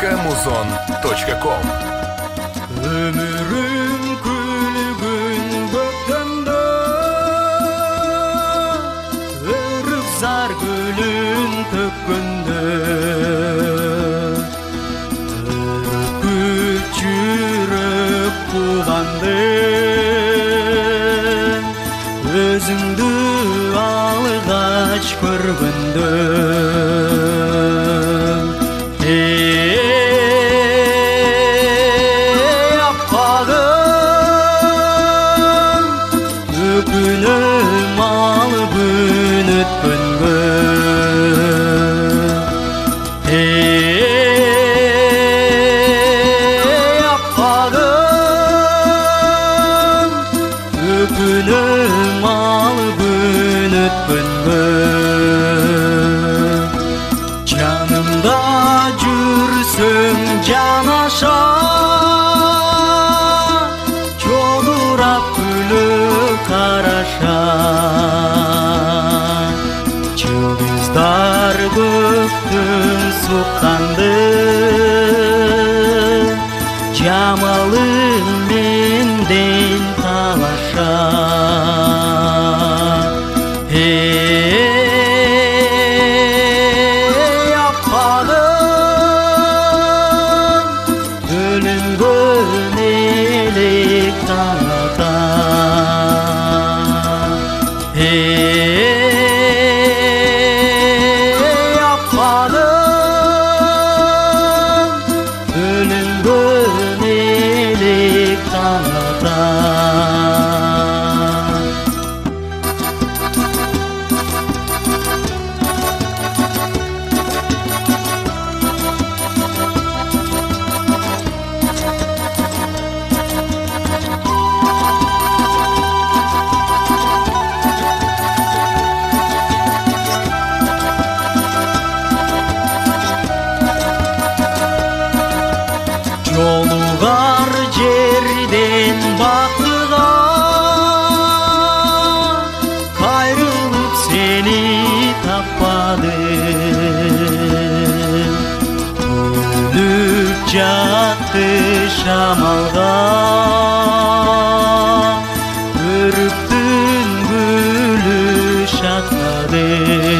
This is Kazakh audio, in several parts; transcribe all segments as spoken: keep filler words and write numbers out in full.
точка музон точка ком. Өмірім күлгін көктемде, өріп зар гүлін төккенде, үркіт жүріп туғанды, өзіңді алғаш көргенде. Күнім алып күн өткенге, ей аппағым, күнім алып күн өткенге. Жанымда жүрсің жанаша, жолдырап күліп қараша, жұлдыздар көктің соққанды, жамалың менден талаша. Ей аппағым, бөлінген елек таңата. Ей аппағым, бөлінген елек таңата. Жолығар жерден бақыға, қайрылып сені таппадым. Күліп жатты шамалға, үріктің гүлі шаттады.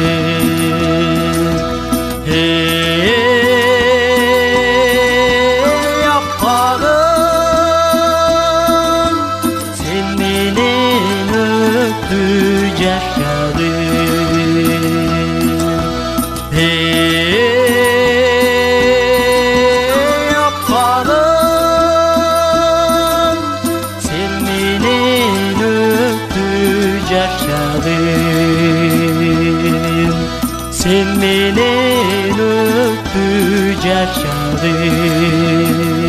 Ей аппағым, сен менен өтті жашадың, сен менен өтті жашадың.